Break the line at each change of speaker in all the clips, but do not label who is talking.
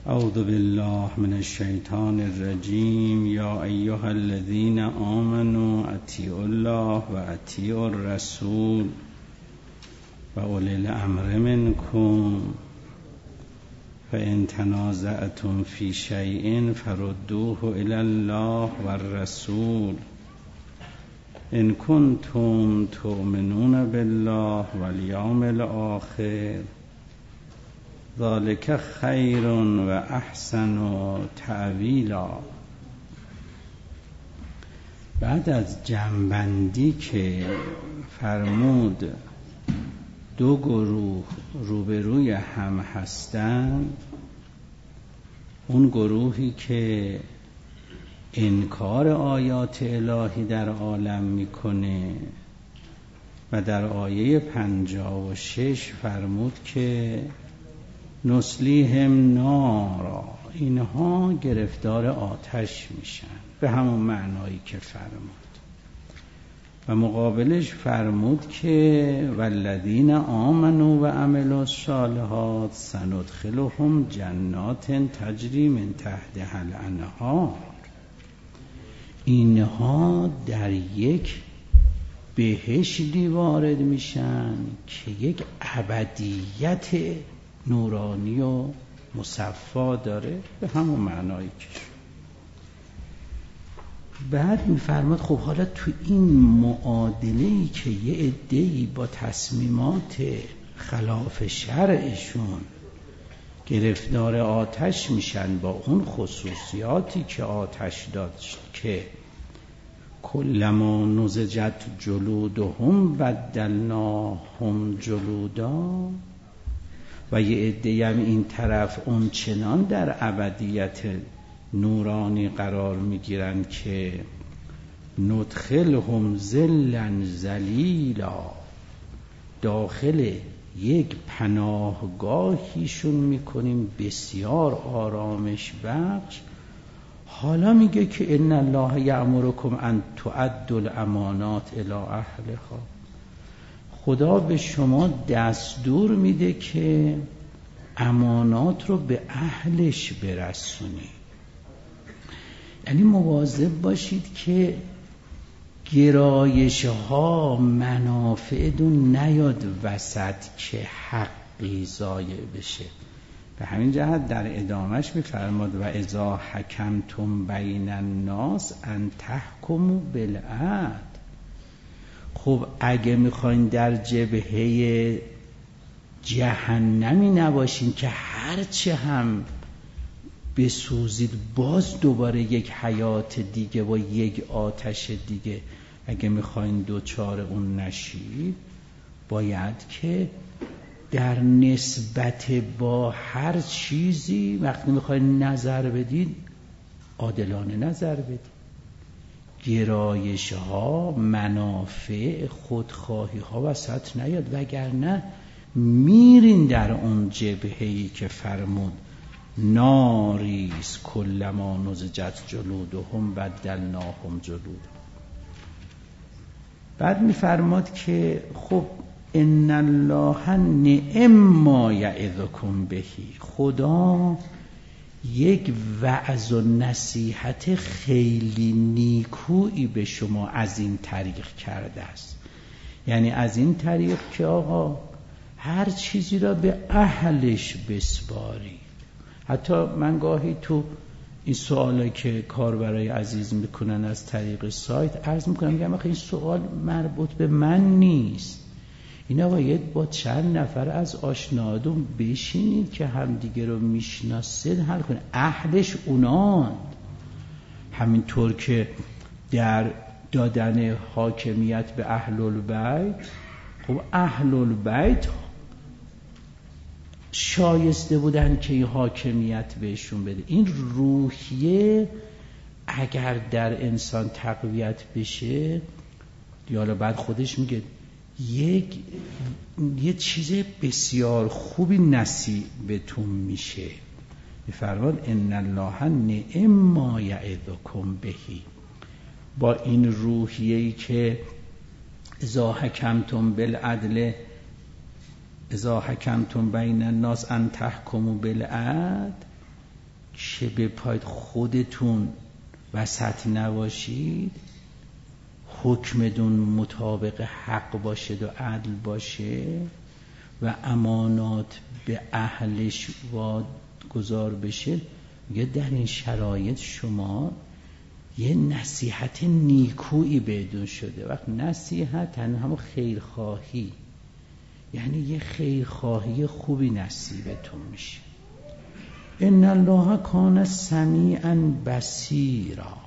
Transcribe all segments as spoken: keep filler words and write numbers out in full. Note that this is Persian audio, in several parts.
اعوذ بالله من الشیطان الرجیم. یا ایها الذین آمنوا اطیعوا الله و اطیعوا الرسول و اولی الامر منکم فان تنازعتم فی شیء فردوه الی الله و الرسول ان کنتم تؤمنون بالله والیوم الاخر ذلک خیر و احسن تأویلا. بعد از جمع‌بندی که فرمود دو گروه روبروی هم هستند، اون گروهی که انکار آیات الهی در عالم میکنه و در آیه پنجاه و شش فرمود که نسلیهم نارا، اینها گرفتار آتش میشن، به همون معنایی که فرمود. و مقابلش فرمود که والذین آمنوا و عملوا الصالحات سندخلهم جنات تجری من تحتها الانهار، اینها در یک بهشتی وارد میشن که یک ابدیت نورانی و مصفا داره، به همون معنایی که شد. بعد میفرماد خب حالا تو این معادله‌ای که یه عده‌ای با تصمیمات خلاف شرعشون گرفتار آتش میشن، با اون خصوصیاتی که آتش داشت که کلما نضجت جلودهم بدلناهم جلودا، و یه عده‌ای هم این طرف اون چنان در ابدیت نورانی قرار میگیرن که ندخلهم ظلا ظلیلا، داخل یک پناهگاهیشون میکنیم بسیار آرامش بخش. حالا میگه که ان الله یأمرکم ان تؤدوا الامانات الی اهلها، خدا به شما دستور میده که امانات رو به اهلش برسونید. یعنی مواظب باشید که گرایش ها منافعتون نیاد وسط که حقی ضایع بشه. به همین جهت در ادامهش میفرماد و اذا حکمتم بین الناس ان تحکموا بالعدل. خب اگه میخواین در جبهه جهنمی نباشین که هرچه هم بسوزید باز دوباره یک حیات دیگه و یک آتش دیگه، اگه میخواین دوچار اون نشید، باید که در نسبت با هر چیزی وقتی میخواین نظر بدید عادلانه نظر بدید. گرایش ها، منافع، خودخواهی ها وسط نیاد، وگرنه میرین در اون جبهه‌ای که فرمود ناریس کلما نضجت جلودهم بدلناهم جلودا. بعد میفرماد که خب ان الله نعم ما یعظکم بهی، خدا یک وعظ و نصیحت خیلی نیکویی به شما از این طریق کرده است. یعنی از این طریق که آقا هر چیزی را به اهلش بسپارید. حتی من گاهی تو این سوالی که کاربرای عزیز میکنن از طریق سایت عرض میکنم، میگم آخه این سوال مربوط به من نیست، اینا باید با چند نفر از آشنادون بشینید که همدیگه رو میشناسید حل کنید، اهلش اونان. همینطور که در دادن حاکمیت به اهل البیت، خب اهل البیت شایسته بودن که حاکمیت بهشون بده. این روحیه اگر در انسان تقویت بشه، دیالا بعد خودش میگه یک یه چیز بسیار خوبی نصیبتون میشه. میفرماد ان الله نعم ما یعظکم بهی، با این روحیه‌ای که اذا حکمتم بالعدل اذا حکمتم بین الناس ان تحکموا بالعدل، که به پای خودتون وسط نباشید، حکمتون مطابق حق باشد و عدل باشه و امانات به اهلش واگذار بشه. میگه در این شرایط شما یه نصیحت نیکویی بهتون شده. وقت نصیحت تنها هم خیرخواهی، یعنی یه خیرخواهی خوبی نصیبتون میشه. ان الله کان سمیعا بصیرا.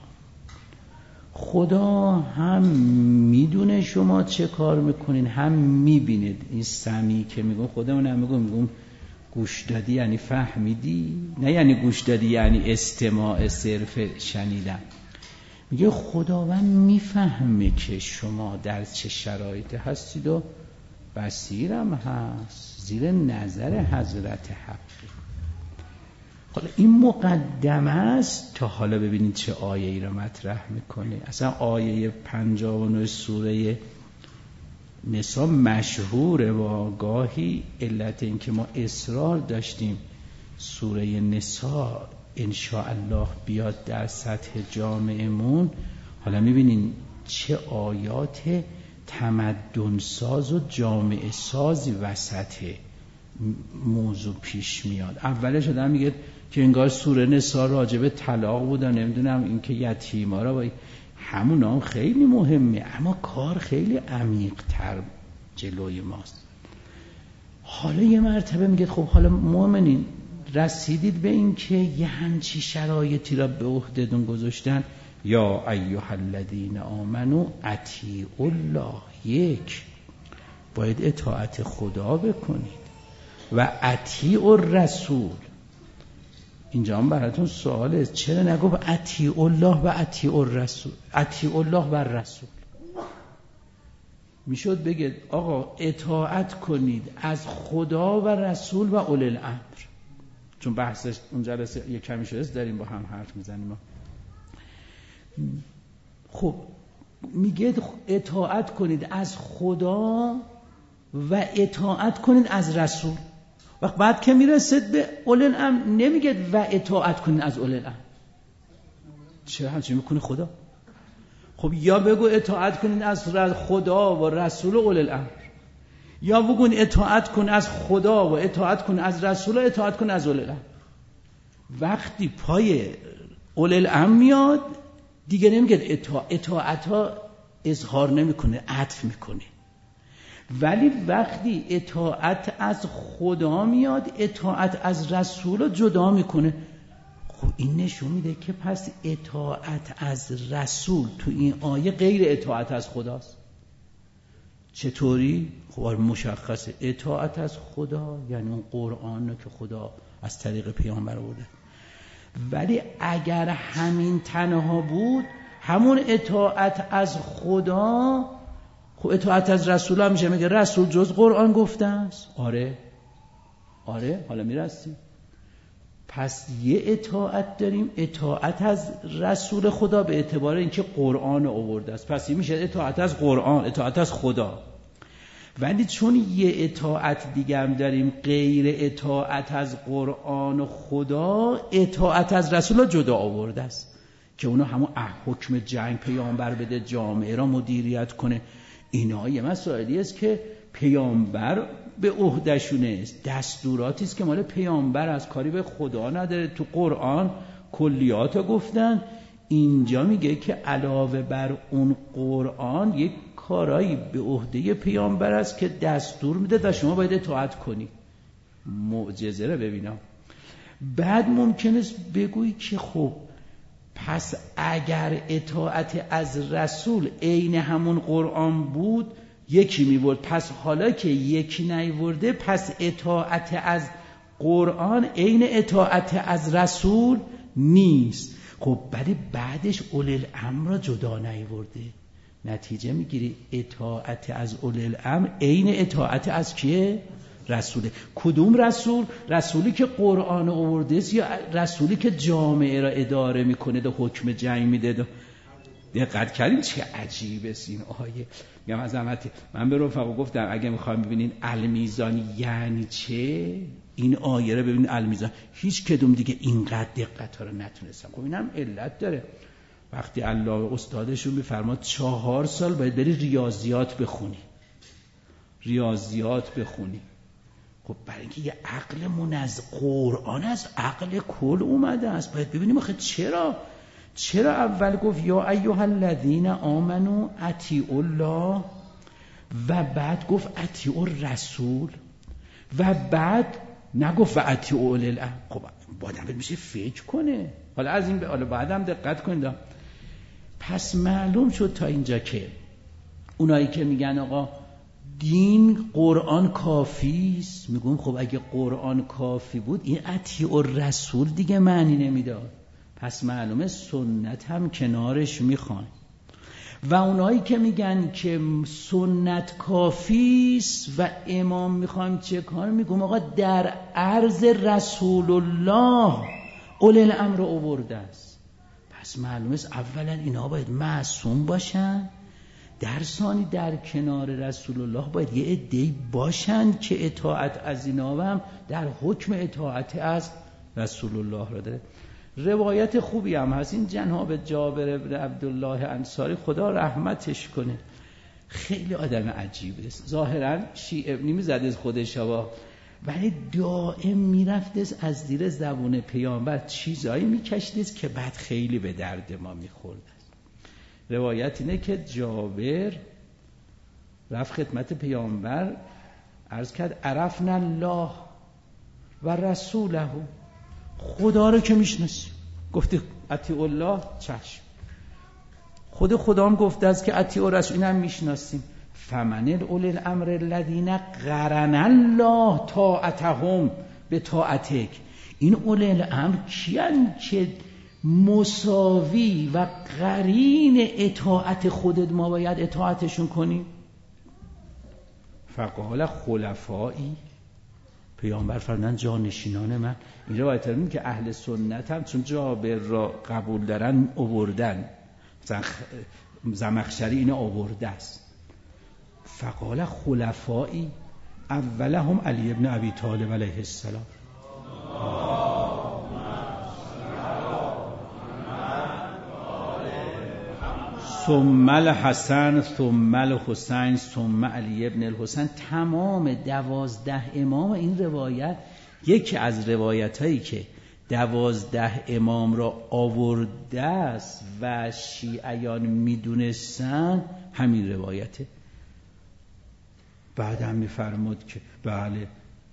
خدا هم میدونه شما چه کار میکنین، هم میبینید. این سمیع که میگم خدا من میگم میگم گوش دادی یعنی فهمیدی، نه یعنی گوش دادی یعنی استماع صرف شنیدن. میگه خداوند میفهمه که شما در چه شرایطی هستید و بصیرم هست، زیر نظر حضرت حقی. حالا این مقدمه است تا حالا ببینید چه آیه ای را مطرح میکنه. اصلا آیه پنجاه و نه سوره نساء مشهوره و گاهی علت این که ما اصرار داشتیم سوره نساء انشاءالله بیاد در سطح جامعمون. حالا میبینین چه آیات تمدن ساز و جامعه سازی وسط موضوع پیش میاد. اولش آدم میگه که انگار سوره نساء راجب طلاق بود، نمیدونم این که یتیما را باید، همون هم خیلی مهمه اما کار خیلی عمیق تر جلوی ماست. حالا یه مرتبه میگه خب حالا مؤمنین رسیدید به این که یه همچی شرایطی را به عهدتون گذاشتن، یا ایها الذین آمنو اطیعوا الله. یک، باید اطاعت خدا بکنید و اطیعوا الرسول. اینجا هم براتون سواله، چرا نگفت اطیعوا الله و اطیعوا الرسول؟ اطیعوا الله و الرسول میشد بگید آقا اطاعت کنید از خدا و رسول و اولی الامر، چون بحثش اون جلسه یک کمی شده داریم با هم حرف میزنیم. خب میگه اطاعت کنید از خدا و اطاعت کنید از رسول. وقت بعد که میرسید به اولی الامر نمیگه و اطاعت کنید از اولی الامر. چرا همچین میکنه خدا؟ خب یا بگو اطاعت کنید از خدا و رسول و اولی الامر، یا بگو اطاعت کن از خدا و اطاعت کن از رسول و اطاعت کن از اولی الامر. وقتی پای اولی الامر میاد دیگه نمیگه اطاعت, اطاعت ها اظهار نمیکنه، عطف میکنه. ولی وقتی اطاعت از خدا میاد اطاعت از رسول رو جدا میکنه. خب این نشون میده که پس اطاعت از رسول تو این آیه غیر اطاعت از خداست. چطوری؟ خب مشخصه اطاعت از خدا یعنی اون قرآن رو که خدا از طریق پیامبر آورده. ولی اگر همین تنها بود همون اطاعت از خدا، خب اطاعت از رسول هم میشه میگه رسول جز قرآن گفته است. آره آره حالا میرسیم. پس یه اطاعت داریم، اطاعت از رسول خدا به اعتبار اینکه قرآن آورده است، پس این میشه اطاعت از قرآن، اطاعت از خدا. ولی چون یه اطاعت دیگه هم داریم غیر اطاعت از قرآن و خدا، اطاعت از رسول جدا آورده است که اونو همون حکم جنگ پیامبر بده، جامعه را مدیریت کنه. اینا یه مسائلی است که پیامبر به عهده‌شونه است، دستوراتی است که مال پیامبر از کاری به خدا نداره. تو قرآن کلیات گفتن، اینجا میگه که علاوه بر اون قرآن یک کارایی به عهده پیامبر است که دستور میده و شما باید اطاعت کنی. معجزه رو ببینم. بعد ممکن است بگویی که خب پس اگر اطاعت از رسول عین همون قرآن بود یکی میورد، پس حالا که یکی نیورده پس اطاعت از قرآن عین اطاعت از رسول نیست. خب ولی بعدش اولی الامر را جدا نیورده، نتیجه میگیری اطاعت از اولی الامر عین اطاعت از کیه؟ رسوله. کدوم رسول؟ رسولی که قرآن آورده است یا رسولی که جامعه را اداره میکنه و حکم جنگ میده؟ دقت کردین چه عجیبه این آیه. میگم عظمت. من به رفقا گفتم اگه میخوایم ببینین المیزان یعنی چه، این آیه رو ببین المیزان، هیچ کدوم دیگه اینقدر دقت ها رو نتونستم. خب اینم علت داره. وقتی الله استادشون میفرماد چهار سال باید بری ریاضیات بخونی، ریاضیات بخونی. خب برای اینکه یه عقل منظم، قرآن از عقل کل اومده است، باید ببینیم آخه چرا چرا اول گفت یا ایها الذین آمنوا اطیعوا الله و بعد گفت اطیعوا الرسول و بعد نگفت و اطیعوا اولی الامر. خب باید میشه فکر کنه. حالا از این به حالا بعدم دقت کنید. پس معلوم شد تا اینجا که اونایی که میگن آقا دین قرآن کافی است، میگم خب اگه قرآن کافی بود این اطیع الرسول دیگه معنی نمیداد. پس معلومه سنت هم کنارش میخوان. و اونایی که میگن که سنت کافی است و امام میخوایم چه کار، میگم آقا در عرض رسول الله اولی الامر آورده است. پس معلومه است اولا اینا باید معصوم باشن، در ثانی در کنار رسول الله باید یه عده‌ای باشن که اطاعت از اینا هم در حکم اطاعت از رسول الله را داره. روایت خوبی هم هست، این جناب جابر بن عبدالله انصاری خدا رحمتش کنه، خیلی آدم عجیبی است. ظاهرا شیعه نمیزد از خودش ها، ولی دائم میرفت از زیر زبون پیامبر چیزایی میکشید که بعد خیلی به درد ما میخورد. روایت اینه که جابر رفت خدمت پیامبر عرض کرد عرفنا الله و رسوله، خدا رو که میشناسیم. گفته اطیع الله، چشم. خود خدا هم گفته است که اطیع رسول، اینم میشناسیم. فمن الاولی الامر الذین قرن الله طاعتهم به طاعتک. این اولی الامر کیان که مساوی و قرین اطاعت خودت ما باید اطاعتشون کنیم؟ فقال خلفایی، پیامبر فرمودن جانشینان من. این روایت رو که اهل سنت هم چون جابر را قبول دارن آوردن، زمخشری اینو آورده است. فقال خلفایی اولهم علی ابن ابی طالب علیه السلام. ثم الحسن ثم الحسین ثم علی ابن الحسین. تمام دوازده امام این روایت، یکی از روایت هایی که دوازده امام را آورده است و شیعیان میدونستن همین روایته. بعد هم میفرمود که بله،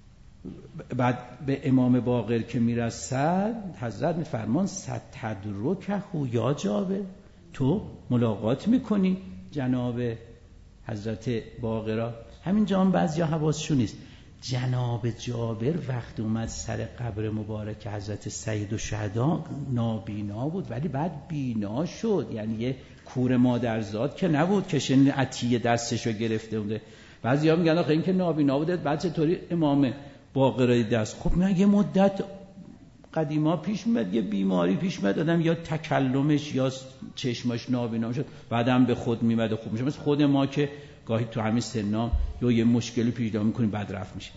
بعد به امام باقر که میرسد حضرت میفرمان ستدرکه یا جابر، تو ملاقات میکنی جناب حضرت باقرا. همین جا هم بعضی ها حواسشون نیست، جناب جابر وقتی اومد سر قبر مبارک حضرت سید الشهدا نابینا بود، ولی بعد بینا شد. یعنی یه کور مادرزاد که نبود که شن عطیه دستشو گرفته بوده. بعضی ها میگن آخه این که نابینا بوده بعد چطوری امام باقر دست؟ خب نه، یه مدت قدیما پیش میاد یه بیماری پیش میاد آدم یا تکلمش یا چشماش نابینا شد، بعدم به خود میاد و خوب میشه. مثل خود ما که گاهی تو همین سنا یا یه مشکلی پیدا میکنیم بعد رفت میشه.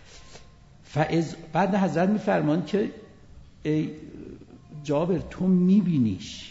فاز بعد حضرت میفرمان که ای جابر تو میبینیش،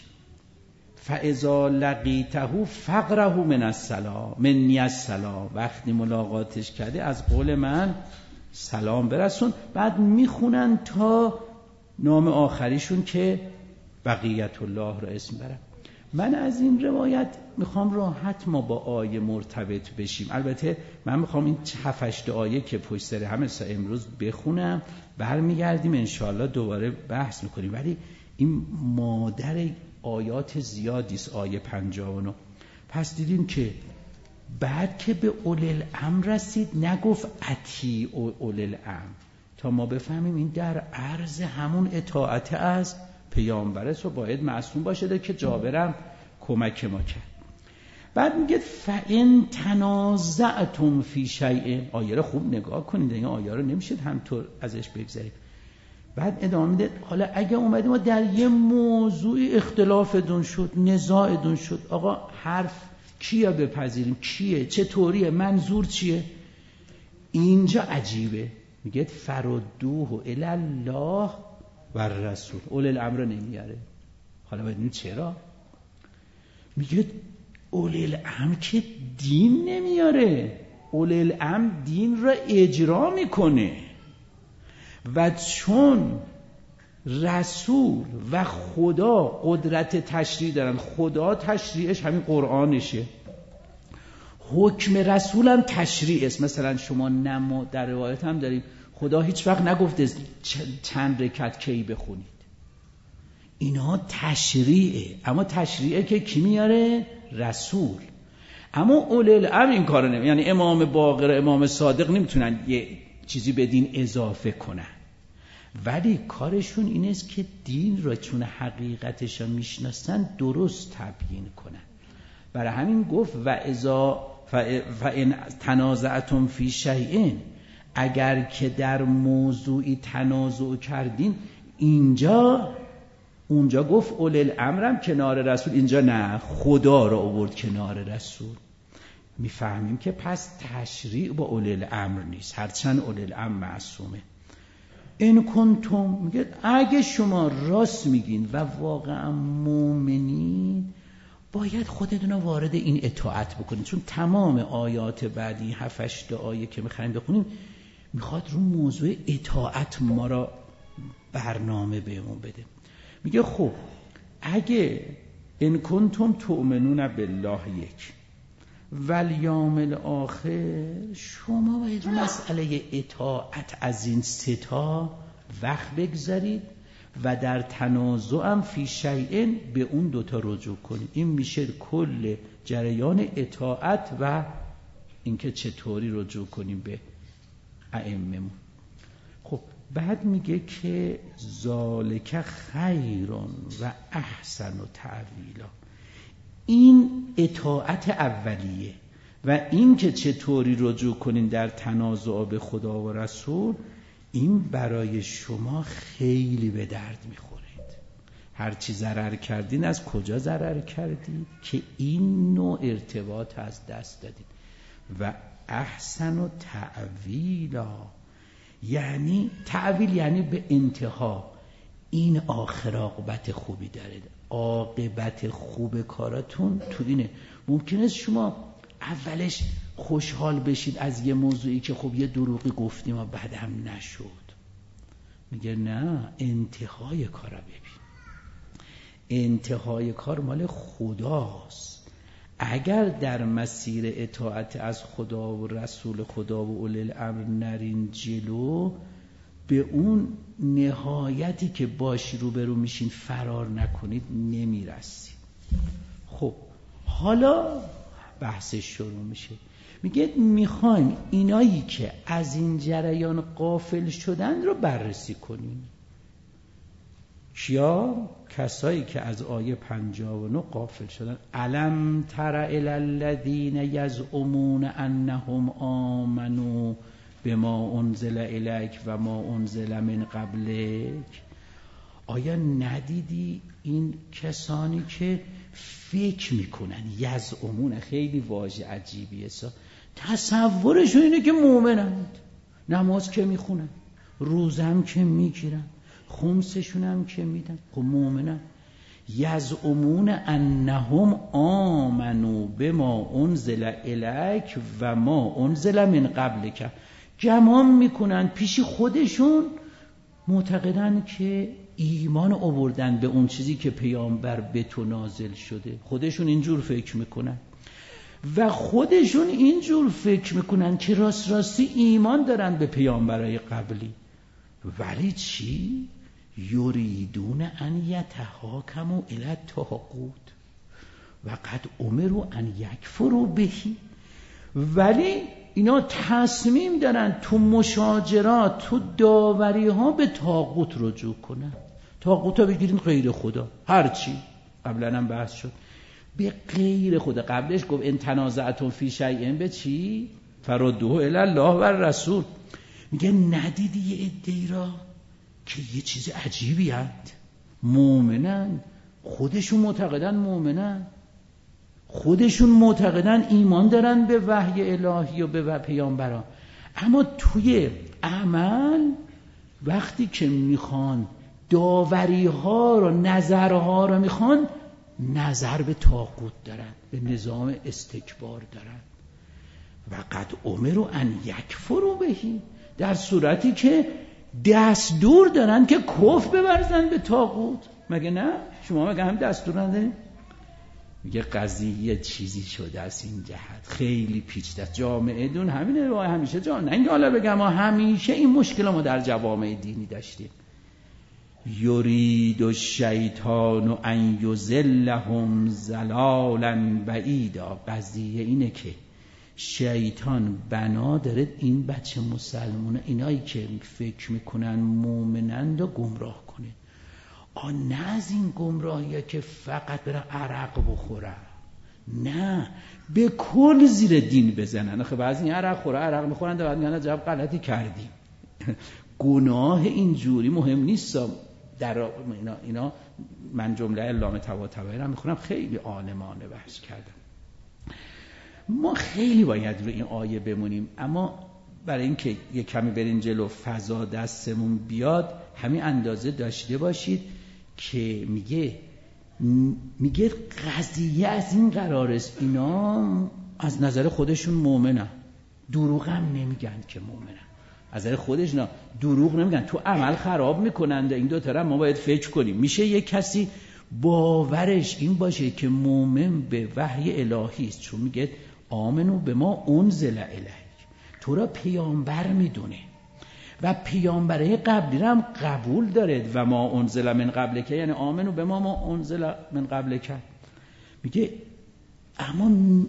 فاذا لقیته فقره من السلام منی السلام، وقتی ملاقاتش کردی از قول من سلام برسون. بعد میخونن تا نام آخریشون که بقیت الله را اسم برن. من از این روایت میخوام راحت ما با آیه مرتبط بشیم. البته من میخوام این هفت هشت آیه که پشت سر هم امروز بخونم، برمیگردیم انشاءالله دوباره بحث میکنیم. ولی این مادر آیات زیادی است، آیه پنجاه و نه. پس دیدیم که بعد که به اولی الامر رسید نگفت اطیع اولی الامر، تا ما بفهمیم این در عرض همون اطاعت از پیامبره، تو باید معصوم باشه که جابرم کمک ما کرد. بعد میگه فَإِن تَنَازَعْتُمْ فِي شَيْءٍ. آیه رو خوب نگاه کنید، این آیه رو نمیشه همطور ازش بگذاریم. بعد ادامه میده حالا اگه اومدیم ما در یه موضوعی اختلافتون شد، نزاعتون شد، آقا حرف کیه بپذیریم، کیه، چطوریه، منظور چیه؟ اینجا عجیبه. میگه فردوه الی الله و رسول. اول الامر نمیاره. حالا ببینید چرا میگه اول الامر که دین نمیاره، اول الامر دین را اجرا میکنه و چون رسول و خدا قدرت تشریع دارن، خدا تشریعش همین قرآنشه، حکم رسول هم تشریع است. مثلا شما نما در روایت هم داریم خدا هیچ وقت نگفته چند رکعت کی بخونید، اینا تشریعه، اما تشریعه که کی میاره؟ رسول. اما اول الامر این کارو نمی، یعنی امام باقر و امام صادق نمیتونن یه چیزی به دین اضافه کنن، ولی کارشون این است که دین را چون حقیقتش را میشناسن درست تبیین کنن. برای همین گفت و اذا فان تنازعتم فی شیء، اگر که در موضوعی تنازع کردین، اینجا اونجا گفت اول الامرم کنار رسول، اینجا نه، خدا را آورد کنار رسول. میفهمیم که پس تشریع با اول الامر نیست، هرچند اول الامر معصومه. این کنتم، میگه اگه شما راست میگین و واقعا مومنین، باید خودتون رو وارد این اطاعت بکنید، چون تمام آیات بعدی هفت هشت آیه که میخوایم بخونیم میخواد رو موضوع اطاعت ما را برنامه بهمون بده. میگه خب اگه ان کنتم تؤمنون بالله یک والیوم الاخر، شما باید رو مسئله اطاعت از این سه تا وقت بگذارید و در تنازع هم فی شیء به اون دوتا رجوع کنید. این میشه کل جریان اطاعت و اینکه چطوری رجوع کنیم به ائمه‌مون. خب بعد میگه که ذالک خیر و احسن و تعویلا، این اطاعت اولیه و این که چطوری رجوع کنین در تنازع به خدا و رسول، این برای شما خیلی به درد میخورید. هرچی ضرر کردین از کجا ضرر کردید که این نوع ارتباط از دست دادین. و احسن و تعویلا، یعنی تعویل یعنی به انتها، این آخر عاقبت خوبی داره. عاقبت خوب کاراتون تو اینه. ممکنه شما اولش خوشحال بشید از یه موضوعی که خب یه دروغی گفتیم و بعدم نشد. میگه نه، انتهای کار رو ببین، انتهای کار مال خداست. اگر در مسیر اطاعت از خدا و رسول خدا و اولی الامر نرین جلو، به اون نهایتی که باشی روبرو میشین فرار نکنید نمیرسید. خب حالا بحثش شروع میشه. میگه میخوایم اینایی که از این جریان غافل شدن رو بررسی کنیم. کیا؟ کسایی که از آیه پنجاه و نه غافل شدن. الم تر الی الذین یزعمون انهم آمنوا بما انزل الیک و ما انزل من قبلک. آیا ندیدی این کسانی که فکر میکنن، یزعمون خیلی واژه عجیبیه، تصورشون اینه که مؤمنند، نماز که میخونن، روزم که میگیرن، خمسشون هم که میدن، خب مؤمنن. یزعمون انهم آمنوا بما انزل الیک و ما انزل من قبلک، گمان میکنن پیش خودشون، معتقدن که ایمان آوردن به اون چیزی که پیامبر به تو نازل شده. خودشون اینجور فکر میکنن و خودشون اینجور فکر میکنن که راست راستی ایمان دارن به پیامبرای قبلی. ولی چی؟ یریدون ان یتحاکموا الی الطاغوت و قد امروا ان یکفروا به. ولی اینا تصمیم دارن تو مشاجرات، تو داوری ها به طاغوت رجوع کنن. طاغوت ها بگیرین غیر خدا، هرچی قبلا هم بحث شد، به غیر خدا. قبلش گفت ان تنازعتم فی شیء به چی؟ فردوه الی الله و رسول. میگه ندیدی یه عده‌ای را که یه چیز عجیبی هست، مؤمنن، خودشون معتقدن مؤمنن، خودشون معتقدن ایمان دارن به وحی الهی و به پیامبران، اما توی عمل وقتی که میخوان داوری ها رو نظرها رو میخوان نظر به طاغوت دارن، به نظام استکبار دارن. و قد امروا ان یکفروا بهی، در صورتی که دستور دارن که کفر بورزن به طاغوت. مگه نه؟ شما مگه هم دستور ندارین؟ میگه قضیه چیزی شده از این جهت خیلی پیچیده است. جامعه دون همینه رو همیشه جا نه اینکه حالا بگم ما همیشه این مشکل ما در جوامع دینی داشتیم. یرید الشیطان ان یضلهم ضلالا بعیدا. قضیه اینه که شیطان بنا داره این بچه مسلمونه، اینایی که فکر میکنن مومنند و گمراه کنه. آ نه از این گمراهیه که فقط برن عرق بخورن، نه به کل زیر دین بزنن. آخه بعضی عرق خوره عرق میخورن بعد میگن عجب غلطی کردیم. گناه اینجوری مهم نیست. در اینا, اینا من جمله علامه طباطبایی رو میخونم، خیلی عالمانه بحث کردم. ما خیلی باید روی این آیه بمونیم، اما برای اینکه یک کمی برین جلو فضا دستمون بیاد همین اندازه داشته باشید که میگه میگه قضیه از این قرار است اینا از نظر خودشون مؤمنن، دروغ هم نمیگن که مؤمنن. از نظر خودشون دروغ نمیگن، تو عمل خراب میکنند. این دو طرف ما باید فکر کنیم. میشه یک کسی باورش این باشه که مؤمن به وحی الهی است، چون میگه آمنو به ما انزل الیک، تو را پیامبر میدونه و پیامبره قبلی را هم قبول داره. و ما انزل من قبلک یعنی آمنو به ما ما انزل من قبلک. میگه اما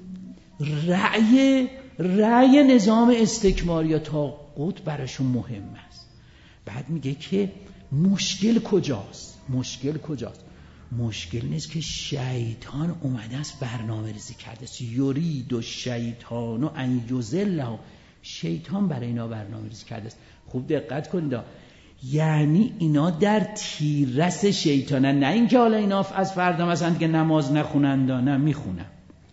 رأی رأی نظام استکمار یا طاغوت براشون مهم است. بعد میگه که مشکل کجاست؟ مشکل کجاست؟ مشکل نیست که شیطان اومده است برنامه ریزی کرده است. یرید الشیطان ان یضلهم، شیطان برای اینا برنامه ریزی کرده است. خوب دقت کنید، یعنی اینا در تیررس شیطانن، نه اینکه حالا اینا از فردا مثلا دیگه نماز نخونند، نه میخونن.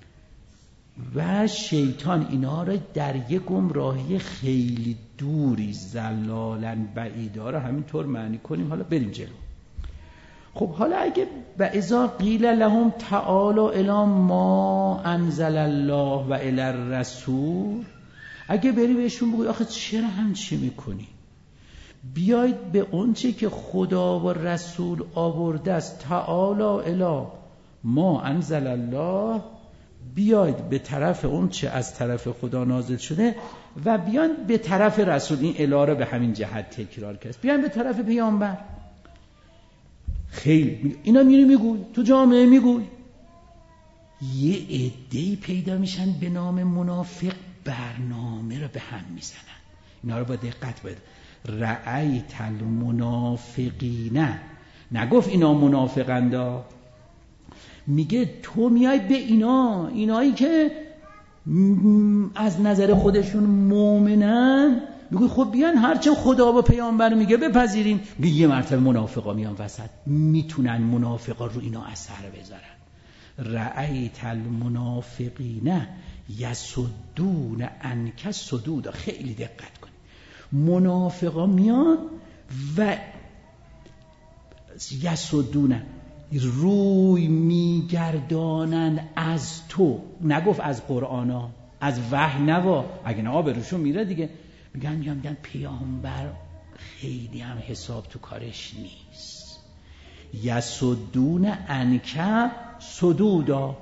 و شیطان اینا را در یک گمراهی خیلی دوری ضلالا بعیدا را همینطور معنی کنیم. حالا بریم جلو. خب حالا اگه و اذا قیل لهم تعالوا الی ما انزل الله و الی الرسول، اگه بری بهشون بگوی آخه چرا همچی میکنی؟ بیایید به اونچه که خدا و رسول آورده است، تعالی الی ما انزل الله، بیایید به طرف اونچه از طرف خدا نازل شده و بیان به طرف رسول. این الی رو به همین جهت تکرار کرد، بیان به طرف پیامبر. خیلی اینا میری میگوی تو جامعه میگوی، یه عده‌ای پیدا میشن به نام منافق برنامه رو به هم میزنن. اینا رو با دقت باید رأیت المنافقین، نگفت اینا منافقندا، میگه تو میای به اینا، اینایی که از نظر خودشون مؤمنن، میگه خب بیان هرچه خدا و پیامبر میگه بپذیریم. میگه یه مرتبه منافقا میان وسط، میتونن منافقا رو اینا اثر بذارن. رأیت المنافقین یصدون عنک صدودا. خیلی دقت کنید، منافقا میان و یصدون روی میگردانند از تو، نگفت از قرآن ها، از وحی نوا، اگه نه آبروشون میره دیگه. میگن میگن میگن پیامبر خیلی هم حساب تو کارش نیست. یصدون عنک صدودا،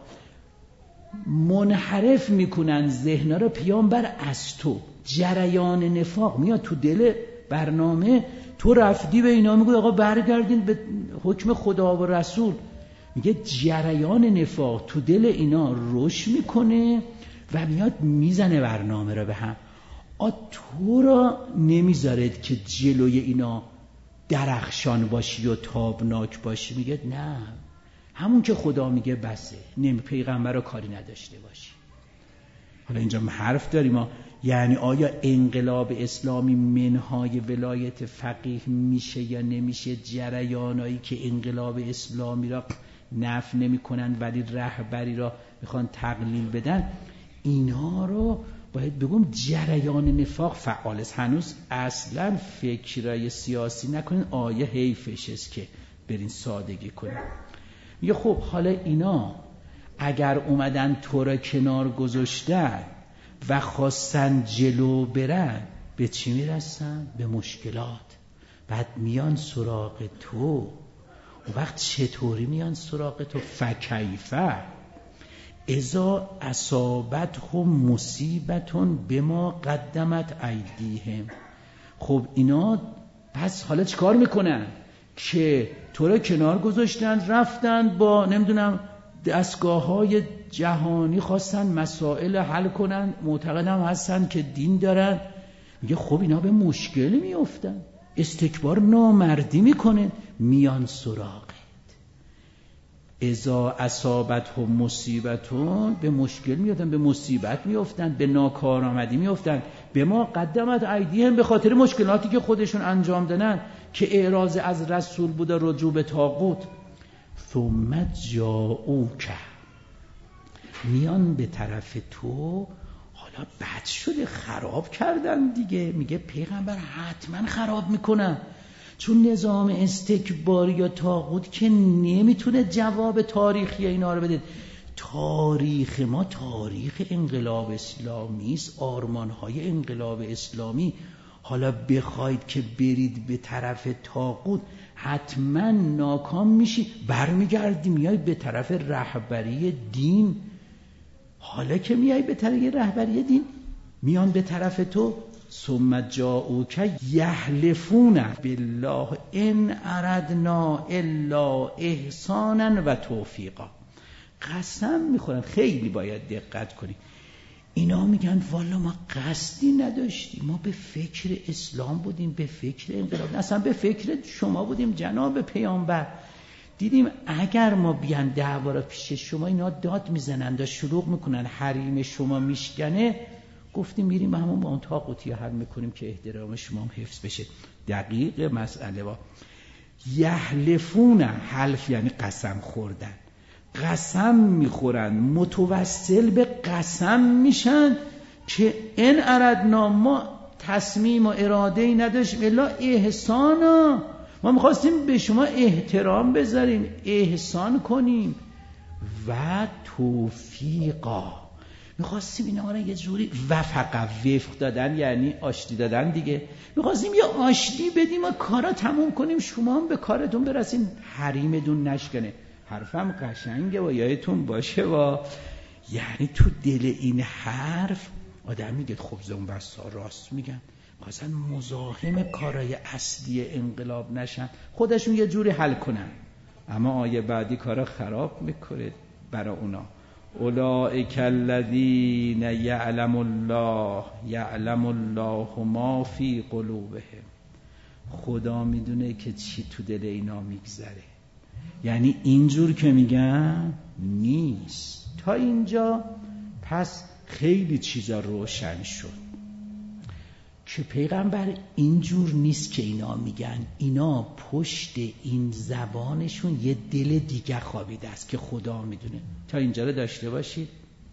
منحرف میکنن ذهنا رو پیامبر از تو. جریان نفاق میاد تو دل برنامه، تو رفتی به اینا میگه آقا برگردین به حکم خدا و رسول. میگه جریان نفاق تو دل اینا رشد میکنه و میاد میزنه برنامه رو به هم. آ تو را نمیذارد که جلوی اینا درخشان باشی و تابناک باشی. میگه نه، همون که خدا میگه بسه، نمی پیغمبر رو کاری نداشته باشی. حالا اینجا حرف داریم ما، یعنی آیا انقلاب اسلامی منهای ولایت فقیه میشه یا نمیشه؟ جریانایی که انقلاب اسلامی را نفی نمی کنن ولی رهبری را میخوان تقلیل بدن، اینا رو باید بگم جریان نفاق فعال است. هنوز اصلا فکرای سیاسی نکنین، آیه حیفش است که برین سادگی کنین. میگه خب حالا اینا اگر اومدن تو را کنار گذاشتن و خواستن جلو برن، به چی میرسن؟ به مشکلات. بعد میان سراغ تو. و وقت چطوری میان سراغ تو؟ فکیفه اذا اصابتهم مصیبتون بما قدمت ایدیهم. خب اینا پس حالا چیکار میکنن که تو را کنار گذاشتن، رفتن با نمیدونم دستگاه های جهانی خواستن مسائل حل کنن، معتقدم هستن که دین دارن. میگه خب اینا به مشکل میافتن، استکبار نامردی میکنه، میان سراغت. اذا اصابتهم مصیبتون، به مشکل میافتن، به مصیبت میافتن، به ناکارآمدی میافتن. به ما قدمت ایدیهم، به خاطر مشکلاتی که خودشون انجام دادن که اعراض از رسول بوده، رجوع به طاغوت. ثم جاءوک، میان به طرف تو، حالا بد شده، خراب کردن دیگه. میگه پیغمبر حتما خراب میکنن، چون نظام استکباری یا طاغوت که نمیتونه جواب تاریخی اینا رو بده. تاریخ ما تاریخ انقلاب اسلامی است، آرمانهای انقلاب اسلامی. حالا بخواید که برید به طرف طاغوت، حتما ناکام میشی. برمیگردی میای به طرف رهبری دین. حالا که میای به طرف رهبری دین، میان به طرف تو. ثم جاءوک یحلفون بالله ان اردنا الا احسانا و توفیقا. قسم میخورن، خیلی باید دقت کنی. اینا میگن والا ما قصدی نداشتیم، ما به فکر اسلام بودیم، به فکر انقلاب، اصلا به فکر شما بودیم جناب پیامبر. دیدیم اگر ما بیان دعوا را پیش شما، اینا داد میزنن، دا شلوغ میکنن، حریم شما میشکنه. گفتیم میریم همون با اون طاغوتی حل میکنیم که احترام شما هم حفظ بشه. دقیق مسئله با یحلفون، حلف یعنی قسم خوردن، قسم میخورن، متوسل به قسم میشن که این اردنا، ما تصمیم و اراده ای نداشتیم الا احسانا، ما میخواستیم به شما احترام بذاریم، احسان کنیم، و توفیقا، میخواستیم اینا را یه جوری وفقا، وفق دادن یعنی آشتی دادن دیگه، میخواستیم یه آشتی بدیم و کارا تموم کنیم، شما هم به کارتون برسین، حریمتون نشکنه. حرفم قشنگه و یادتون باشه و یعنی تو دل این حرف آدم میگه خب زون بسا راست میگن، مثلا مزاحم کارای اصلی انقلاب نشن، خودشون یه جوری حل کنن. اما آیه بعدی کارا خراب میکنه برای اونا. اولئک الذین یعلم الله یعلم الله ما فی قلوبهم. خدا میدونه که چی تو دل اینا میگذره. یعنی اینجور که میگن نیست. تا اینجا پس خیلی چیزا روشن شد که پیغمبر اینجور نیست که اینا میگن. اینا پشت این زبانشون یه دل دیگه خوابیده است که خدا میدونه. تا اینجا رو داشته باشید.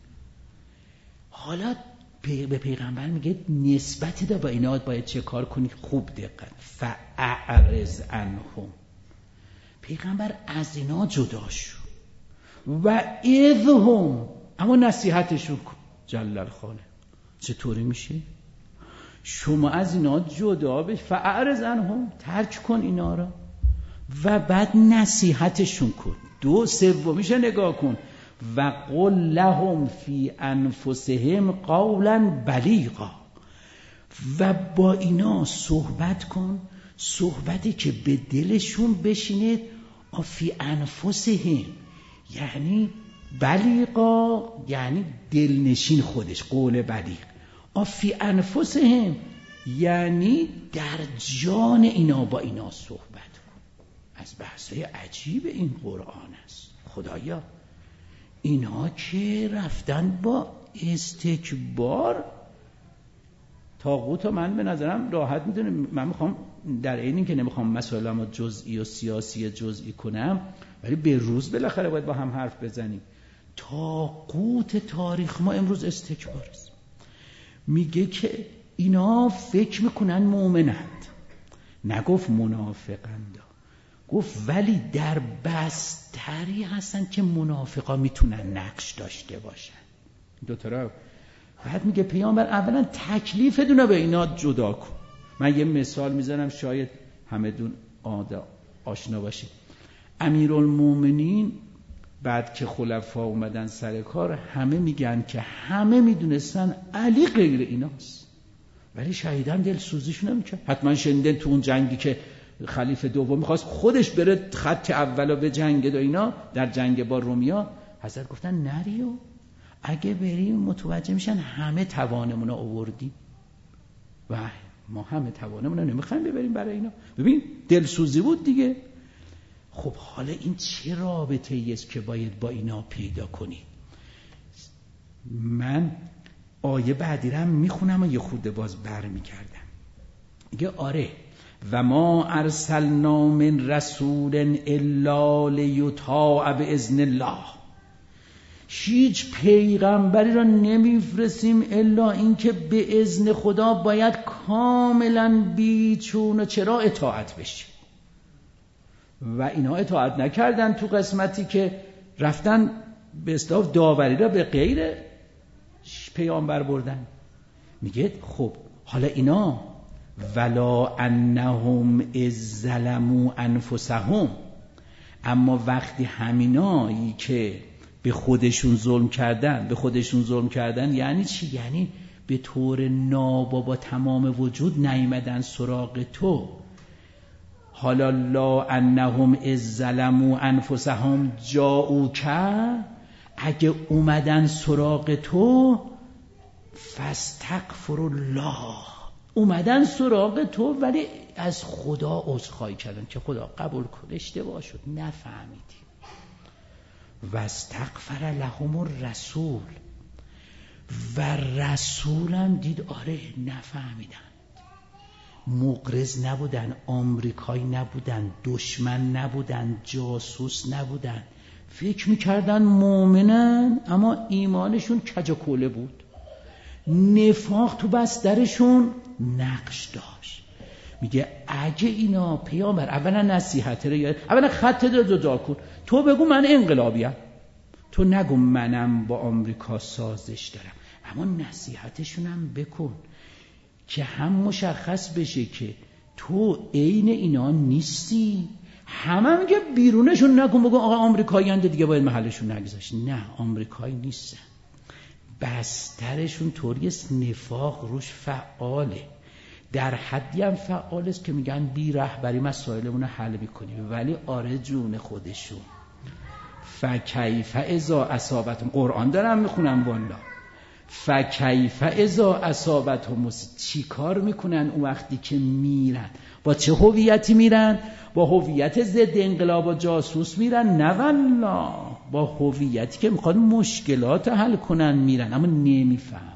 حالا به پیغمبر میگه نسبت دا با اینا باید چه کار کنی؟ خوب دقت. فاعرض عنهم. پیغمبر از اینا جدا شو و اذهم، اما نصیحتشون کن. جلال خاله چطوری میشه؟ شما از اینا جدا بش، فاعرض عنهم، ترک کن اینا را و بعد نصیحتشون کن. دو سومیشه نگاه کن. و قل لهم فی انفسهم قولا بلیغا، و با اینا صحبت کن، صحبتی که به دلشون بشینه. فی انفسهم یعنی بلیغا یعنی دلنشین خودش، قول بلیغ. فی انفسهم یعنی در جان اینا با اینا صحبت کن. از بحثای عجیب این قرآن است. خدایا اینا که رفتن با استکبار طاغوت، من به نظرم راحت میدونه. من میخوام در این که نمیخوام مسائلمو جزئی و سیاسی جزئی کنم، ولی به روز بالاخره باید با هم حرف بزنیم. طاغوت تاریخ ما امروز استکبار است. میگه که اینا فکر میکنن مؤمنند، نگفت منافقند، گفت ولی در بستری هستن که منافقا میتونن نقش داشته باشن. دو تا را بعد میگه پیامبر اولا تکلیف دونه به اینا جدا کن. من یه مثال میزنم شاید همه دون آشنا باشید. امیرالمومنین بعد که خلفا اومدن سر کار، همه میگن که همه میدونستن علی غیر ایناست، ولی شهیدن دلسوزیشون نمیکرد. حتما شنیدن تو اون جنگی که خلیفه دوم میخواست خودش بره خط اولو به جنگ و اینا، در جنگ با رومیا، حضرت گفتن نریو، اگه بریم متوجه میشن همه توانمون رو آوردیم و ما همه توانمون رو نمیخوایم ببریم برای اینا. ببین دلسوزی بود دیگه. خب حالا این چه رابطه ای است که باید با اینا پیدا کنی؟ من آیه بعدی رو هم میخونم و یه خورده باز بر میکردم. میگه آره و ما ارسلنا من رسول الا لیطاع باذن الله، هیچ پیغمبری را نمیفرستیم الا اینکه به اذن خدا باید کاملا بیچون و چرا اطاعت بشه. و اینا اطاعت نکردن تو قسمتی که رفتن به اصطلاح داوری را به غیر پیامبر بردن. میگه خب حالا اینا ولا انهم اذ ظلموا انفسهم، اما وقتی همینایی که به خودشون ظلم کردن، به خودشون ظلم کردن یعنی چی؟ یعنی به طور نابا با تمام وجود نیامدن سراغ تو. حالا لا انهم اذ ظلموا انفسهم جاءوک، اگه اومدن سراغ تو فاستغفر الله، اومدن سراغ تو ولی از خدا عذرخواهی کردن که خدا قبول کن، اشتباه شد، نفهمیدیم. و استغفر لهم الرسول، و رسولم دید آره نفهمیدن، مغرض نبودن، آمریکایی نبودن، دشمن نبودن، جاسوس نبودن، فکر میکردن مؤمنن اما ایمانشون کج و کوله بود، نفاق تو بسترشون نقش داشت. میگه اگه اینا پیامبر اولا نصیحت رو یاد، اولا خط رو جدا کن، تو بگو من انقلابیم، تو نگو منم با آمریکا سازش دارم، اما نصیحتشونم بکن که هم مشخص بشه که تو عین اینا نیستی. همه میگه بیرونشون نکن، بگو آقا آمریکایی‌اند دیگه باید محلشون نگذاشت. نه، آمریکایی نیستن، بسترشون طوری است نفاق روش فعاله، در حدی هم فعال است که میگن بی رهبری مسائلمون رو حل میکنیم، ولی آره جون خودشون. فکیف اذا اصابتهم، قرآن دارم میخونم والا، فکیف اذا اصابتهم، چی کار میکنن اون وقتی که میرن؟ با چه هویتی میرن؟ با هویت ضد انقلاب و جاسوس میرن؟ نه والله، با هویتی که میخواد مشکلات حل کنن میرن، اما نمیفهمن،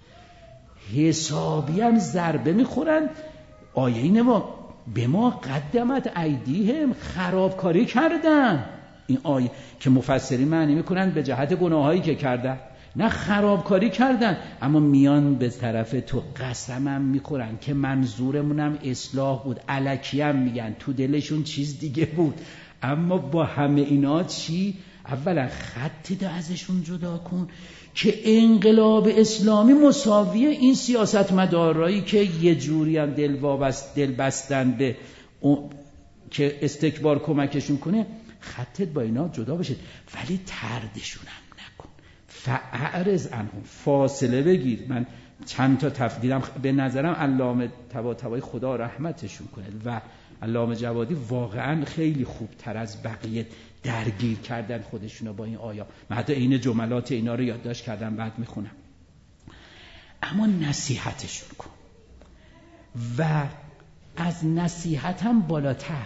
حسابی هم ضربه میخورن. آیه اینه با به ما قدمت ایدیهم، خرابکاری کردن. این آیه که مفسرین معنی میکنن به جهت گناهایی که کردن، نه خرابکاری کردن، اما میان به طرف تو قسمم میخورن که منظورمونم اصلاح بود، الکی هم میگن تو دلشون چیز دیگه بود. اما با همه اینا چی؟ اولا خطی ده ازشون جدا کن که انقلاب اسلامی مساوی این سیاست مدارایی که یه جوری هم دل وابست دل بستن به که استکبار کمکشون کنه، خطت با اینا جدا بشه، ولی تردشون هم نکن. فاعرض عنهم، فاصله بگیر. من چند تا تفسیرم به نظرم علامه طباطبایی خدا رحمتشون کنه و علامه جوادی واقعا خیلی خوب تر از بقیه درگیر کردن خودشونو با این آیا. من حتی این جملات اینا رو یادداشت کردم بعد میخونم. اما نصیحتشون کن و از نصیحت هم بالاتر،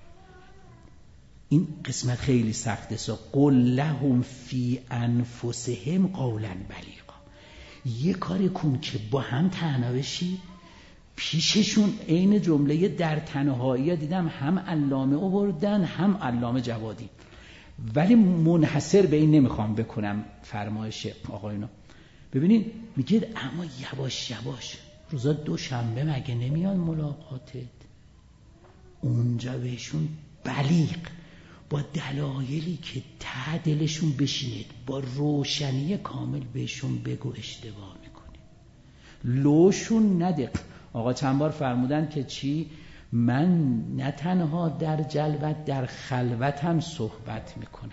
این قسمت خیلی سخته، سا قل لهم فی انفسهم قولا بلیغا، یه کاری کن که با هم تنها بشی پیششون. عین جمله در تنهایی دیدم هم علامه آوردن هم علامه جوادی، ولی منحصر به این نمیخوام بکنم فرمایش آقایونو. ببینید میگه اما یواش یواش روزا دوشنبه مگه نمیان ملاقاتت؟ اونجا بهشون بلیغ با دلایلی که ته دلشون بشینید، با روشنی کامل بهشون بگو اشتباه میکنی. لوشون نده. آقا چند بار فرمودن که چی؟ من نه تنها در جلوت در خلوت هم صحبت میکنم.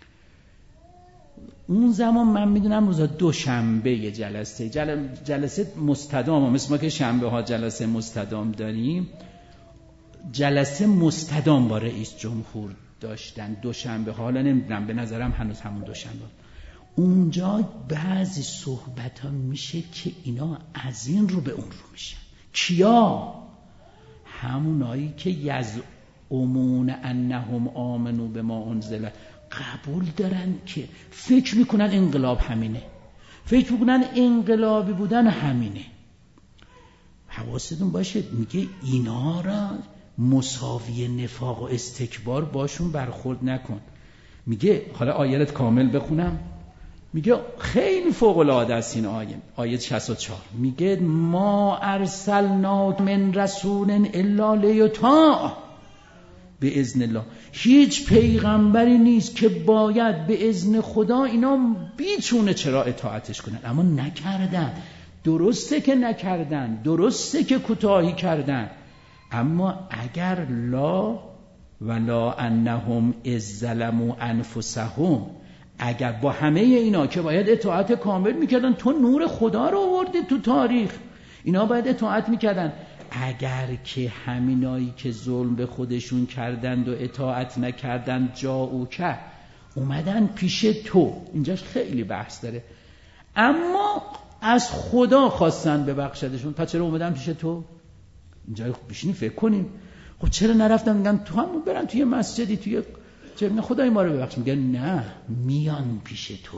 اون زمان من میدونم روزا دوشنبه یه جلسه جل... جلسه مستدام، مثل ما که شنبه ها جلسه مستدام داریم، جلسه مستدام با رئیس جمهور داشتن دوشنبه ها. حالا نمیدونم، به نظرم هنوز همون دوشنبه. اونجا بعضی صحبت ها میشه که اینا از این رو به اون رو میشن. کیا؟ همونایی که یزعمون انهم آمنو به ما انزل، قبول دارن که فکر میکنن انقلاب همینه، فکر میکنن انقلابی بودن همینه. حواستون باشه میگه اینا را مساوی نفاق و استکبار باشون برخورد نکن. میگه حالا آیت کامل بخونم، میگه خیلی فوق العاده است این آیه. آیه شصت و چهار میگه ما ارسلنا من رسول الا لیطاع به اذن الله. هیچ پیغمبری نیست که باید به اذن خدا اینا بیچونه چرا اطاعتش کنن، اما نکردن. درسته که نکردن، درسته که کوتاهی کردن، اما اگر لا ولا انهم اذ ظلموا انفسهم، اگر با همه اینا که باید اطاعت کامل میکردن، تو نور خدا رو آوردی تو تاریخ، اینا باید اطاعت میکردن. اگر که همینایی که ظلم به خودشون کردند و اطاعت نکردند جاءو که اومدن پیش تو، اینجاش خیلی بحث داره، اما از خدا خواستن ببخشدشون، پس چرا اومدن پیش تو؟ اینجا بشینی فکر کنیم. خب چرا نرفتن میگن تو همون برن توی مسجدی توی چه خدای ما رو ببخش؟ میگن نه، میان پیش تو،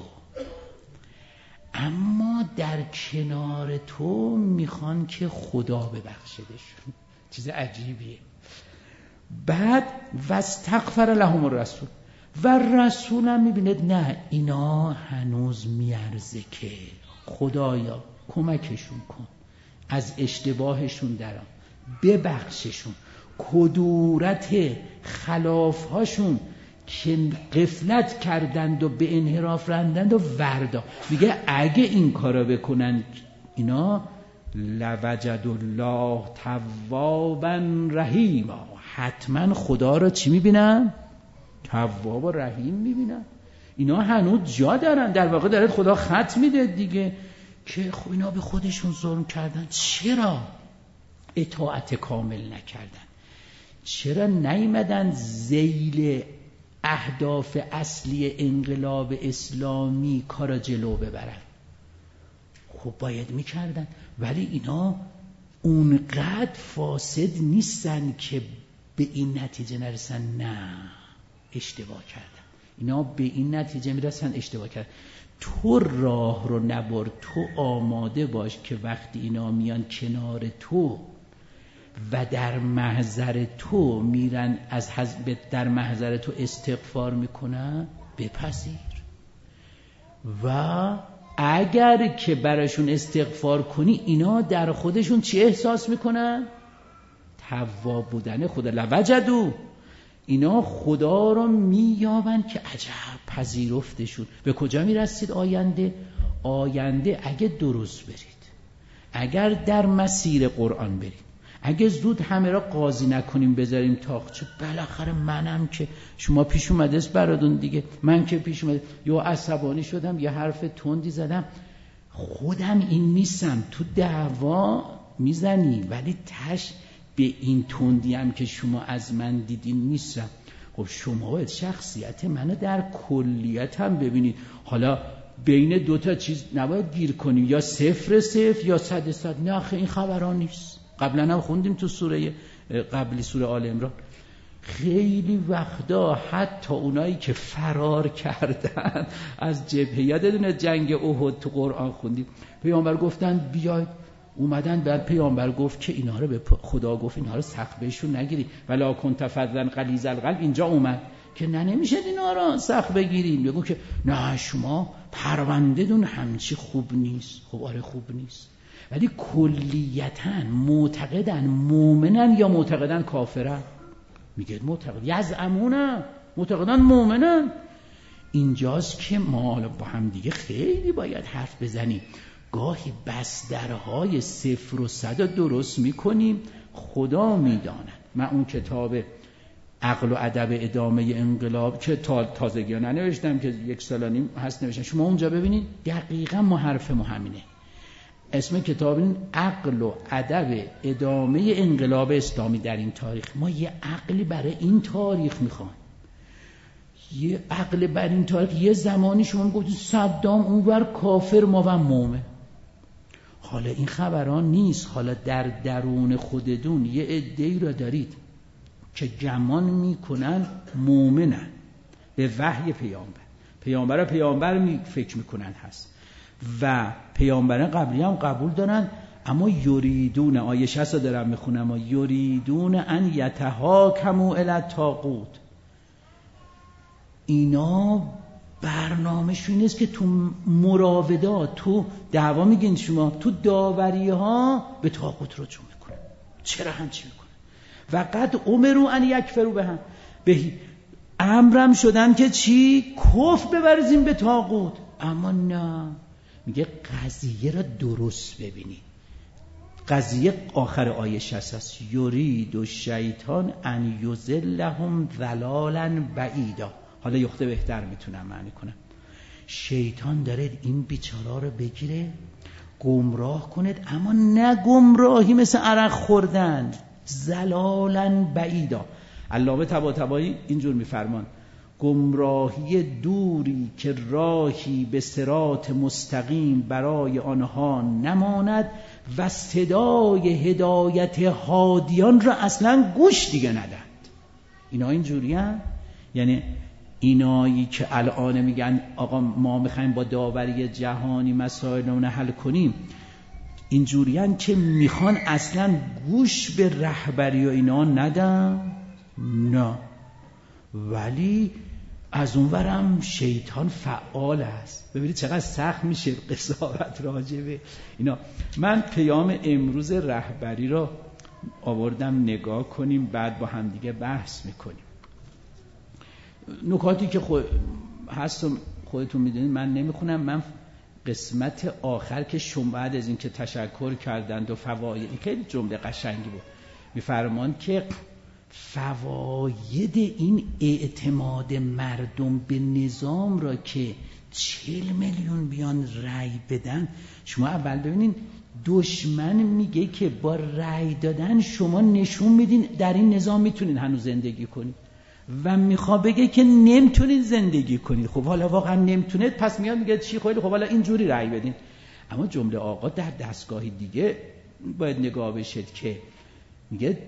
اما در کنار تو میخوان که خدا ببخشدشون. چیز عجیبیه. بعد واستغفر لهم الرسول، و رسول هم میبیند نه اینا هنوز میارزه که خدایا کمکشون کن، از اشتباهشون درام ببخششون، کدورت خلافهاشون که غفلت کردند و به انحراف رفتند و وردا. میگه اگه این کارا بکنن اینا لوجد الله توابا رحیما، حتما خدا را چی میبینن؟ تواب و رحیم میبینن. اینا هنوز جا دارن. در واقع داره خدا خط میده دیگه که خب اینا به خودشون ظلم کردن، چرا اطاعت کامل نکردن؟ چرا نیامدن ذیل اهداف اصلی انقلاب اسلامی کارا جلو ببرن؟ خب باید میکردن. ولی اینا اونقدر فاسد نیستن که به این نتیجه نرسن نه اشتباه کردن. اینا به این نتیجه میرسن اشتباه کردن. تو راه رو نبر، تو آماده باش که وقتی اینا میان کنار تو و در محضر تو میرن از حزب در محضر تو استغفار میکنن، بپذیر. و اگر که براشون استغفار کنی اینا در خودشون چی احساس میکنن؟ تواب بودن خدا. لوجدو، اینا خدا رو مییابن که عجب پذیرفتشون. به کجا میرسید آینده؟ آینده اگه درست برید، اگر در مسیر قرآن برید، اگه زود همه را قاضی نکنیم بذاریم تاقچه، بالاخره منم که شما پیش اومده است برادون دیگه، من که پیش اومده یا عصبانی شدم یا حرف تندی زدم، خودم این نیستم، تو دعوا میزنی ولی تش به این تندی هم که شما از من دیدین نیستم. خب شما باید شخصیت منو در کلیت هم ببینید. حالا بین دوتا چیز نباید گیر کنیم، یا صفر صفر یا صد صد. نه آخه این خبران نیست. قبلا هم خوندیم تو سوره قبلی سوره آل عمران، خیلی وقتا حتی اونایی که فرار کردن از جبهه، یادتونه جنگ احد تو قرآن خوندیم، پیامبر گفتن بیاید، اومدن بعد پیامبر گفت که اینا رو به خدا گفت اینا رو سخت بهشون نگیری، ولا کنت فظا غلیظ القلب. اینجا اومد که نه نمیشه اینا را سخت بگیریم. بگو که نه شما پرونده دون همچی خوب نیست. خب آره خوب نیست، ولی کلیتاً معتقدن مؤمنن یا معتقدن کافرن؟ میگه معتقد یزعمون، معتقدن مؤمنن. اینجاست که ما با هم دیگه خیلی باید حرف بزنیم. گاهی بسترهای صفر و صد درست میکنیم، خدا میداند. من اون کتاب عقل و ادب ادامه انقلاب که تا تازگی ها ننوشتم که یک سال و نیم هست نوشتم، شما اونجا ببینید دقیقا ما حرف ما همینه. اسم کتاب این عقل و ادب ادامه انقلاب اسلامی در این تاریخ. ما یه عقلی برای این تاریخ میخوام، یه عقل برای این تاریخ. یه زمانی شما میگفتید صدام اونور کافر ما و مومن، حالا این خبران نیست. حالا در درون خودتون یه عده‌ای را دارید که گمان میکنن مومنن به وحی پیامبر، پیامبر پیامبر می فکر میکنن هست و پیامبران قبلی هم قبول دارن، اما یریدون، آیه شصت رو دارم میخونم، اما یریدون ان یتحاکموا الی الطاغوت. اینا برنامه‌شون این است که تو مراودات، تو دعوا میگین شما، تو داوری ها به طاغوت رجوع میکنن. چرا همچی میکنن؟ و قد امروا ان یکفروا بهم، به امرم شدن که چی؟ کفر بورزیم به طاغوت. اما نه، میگه قضیه را درست ببینید. قضیه آخر آیه شصت است، یرید الشیطان ان یضلهم ضلالا بعیدا. حالا یخته بهتر میتونم معنی کنم. شیطان داره این بیچارا رو بگیره گمراه کند، اما نه گمراهی مثل عرق خوردن، ضلالا بعیدا. علامه طباطبایی اینجور میفرمان گمراهی دوری که راهی به صراط مستقیم برای آنها نماند و صدای هدایت هادیان را اصلا گوش دیگه ندند. اینا اینجوری هم؟ یعنی اینایی که الان میگن آقا ما میخوایم با داوری جهانی مسائل رو حل کنیم، اینجوری هم که میخوان اصلا گوش به رهبری و اینا ندن؟ نه. ولی از اونورم شیطان فعال است. ببینید چقدر سخت میشه قضاوت راجبه اینا. من پیام امروز رهبری رو آوردم نگاه کنیم، بعد با هم دیگه بحث میکنیم. نکاتی که خود هست خودتون میدونید، من نمیخونم. من قسمت آخر که شما بعد از این که تشکر کردند و فواید، خیلی جمله قشنگی بود، میفرمان که فواید این اعتماد مردم به نظام را که چهل میلیون بیان رأی بدن. شما اول ببینین دشمن میگه که با رأی دادن شما نشون میدین در این نظام میتونین هنوز زندگی کنید و میخوا بگه که نمیتونین زندگی کنید. خب حالا واقعا نمیتونید، پس میاد میگه چی؟ خیلی خب حالا اینجوری رأی بدین. اما جمله آقا در دستگاهی دیگه باید نگاه بشد که میگه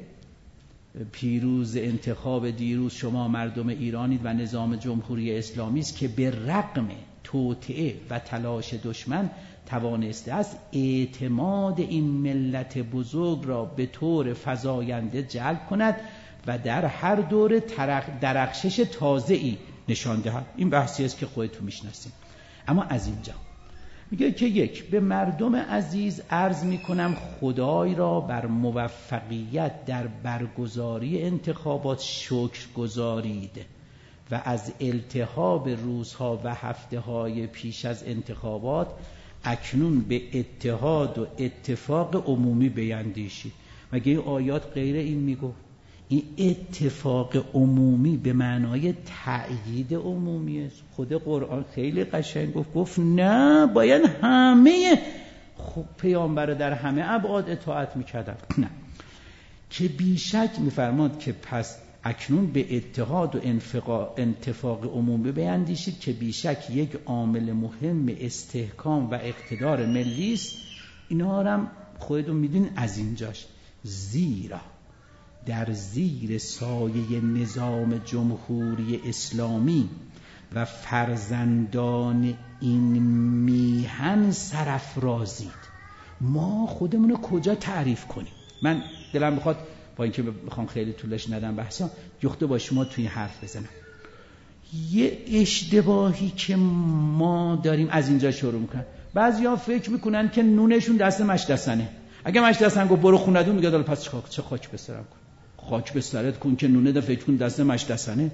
پیروز انتخاب دیروز شما مردم ایرانید و نظام جمهوری اسلامی است که به رغم توطئه و تلاش دشمن توانسته است اعتماد این ملت بزرگ را به طور فزاینده جلب کند و در هر دوره درخشش تازه‌ای نشان دهد. این بحثی است که خودتون میشناسید. اما از اینجا میگه که یک، به مردم عزیز عرض میکنم خدای را بر موفقیت در برگزاری انتخابات شکر گزارید و از التهاب روزها و هفته‌های پیش از انتخابات اکنون به اتحاد و اتفاق عمومی بیندیشید. مگه این آیات غیر این میگو؟ این اتفاق عمومی به معنای تأیید عمومی است. خود قرآن خیلی قشنگ گفت گفت نه، باید همه خب پیامبر در همه ابعاد اطاعت میکردن. نه، که بیشک میفرماد که پس اکنون به اتحاد و انتفاق عمومی بیندیشید که بیشک یک عامل مهم استحکام و اقتدار ملی است. اینا هم خودتون میدونید از اینجاش. زیرا در زیر سایه نظام جمهوری اسلامی و فرزندان این میهن سرافرازید. ما خودمون رو کجا تعریف کنیم؟ من دلم بخواد با اینکه بخوام خیلی طولش ندم بحثا، یخته با شما توی حرف بزنم. یه اشتباهی که ما داریم از اینجا شروع میکنن. بعضیا فکر میکنن که نونشون دست مشدسنه. اگه مشدسن گفت برو خونه میگه دل پس چه خاک بسرم کن، خاک به سرت کن که نونه ده فکر کن دست مشدسنه.